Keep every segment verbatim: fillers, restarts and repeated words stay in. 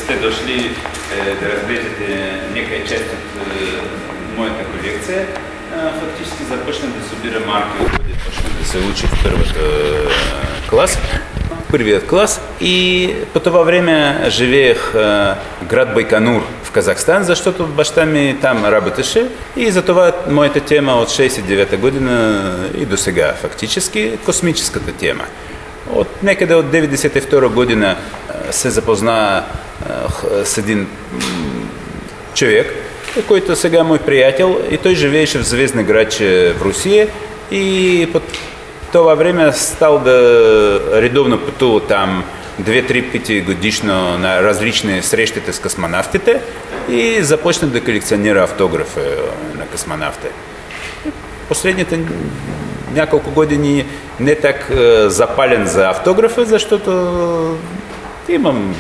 сте дошли е, да разглеждате някаква част от е, моята колекция. Фактически започнах да събира марки, откъде почнах да се учи в първата клас, първият клас, и по това време живеех в град Байконур в Казахстан, защото баща ми там работеше, и затова моята тема от шейсет и девета година и до сега фактически космическата тема. От некъде от деветдесет и втора година се запозна с един човек, който сега е мой приятел, и той живееше в Звездно градче в Русия, и по това време стал да редовно пътува там две-три пъти годишно на различни срещите с космонавтите и започна да колекционира автографи на космонавти. Последните няколко години не так запален за автографа, защото имам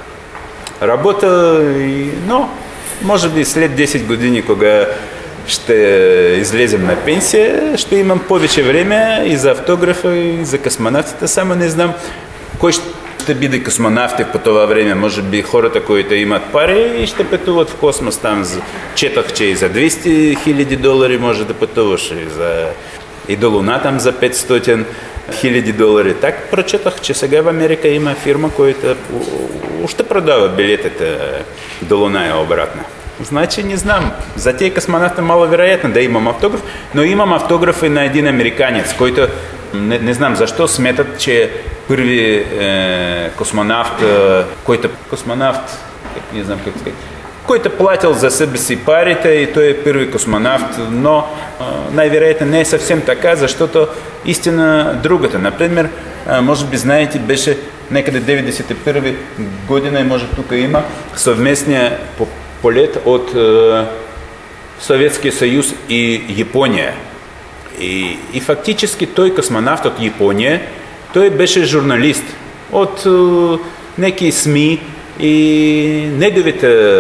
работа, но може би след десет години, кога ще излезем на пенсия, ще имам повече време и за автографа, и за космонавтите. Само не знам кой ще биде космонавти по това време. Може би хората, които имат пари и ще пътуват в космос. Там четах, че и за двеста хиляди долари може да пътуваш, и, за... и до Луна там за петстотин хиляди долари. Так прочетах, че сега в Америка има фирма, която още продава билетите до Луна и обратно. Значи не знам. За тези космонавти маловероятно да имам автограф, но имам автограф и на един американец, който не, не знам защо смятат, че първи е, космонавт, е, който космонавт, не знам как сказать, който платил за себе си парите, и той е първи космонавт, но е, най-вероятно не е съвсем така, защото истина другата. Например, е, може би знаете, беше некъде деветдесет и първа година, и може тук има съвместния полет от е, Съветския съюз и Япония. И, и фактически той космонавт от Япония, той беше журналист от е, неки СМИ, и неговите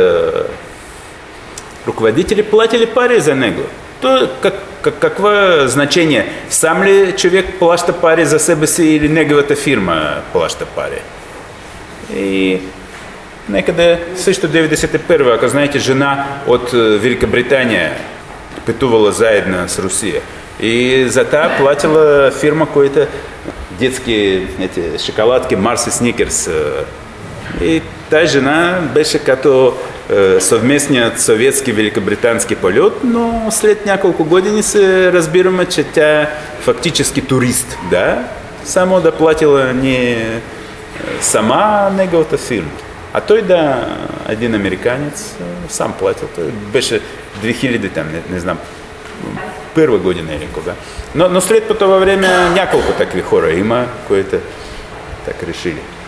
ръководители платили пари за него. То как, как, какво значение? Сам ли човек плаща пари за себе си, или неговата фирма плаща пари? И некъде също деветдесет и първа, ако знаете, жена от Великобритания пътувала заедно с Русия. И за това платила фирма, която детски эти, шоколадки Марс и Сникерс. И тази жена беше като е, съвместният съветски-великобритански полет, но след няколко години се разбираме, че тя е фактически турист. Да? Само да платила не сама неговата фирма. А той, да, един американец, сам платил. Той беше две хиляди, там, не, не знам, първа година или кога. Но, но след по това време няколко такива хора има, които так решили.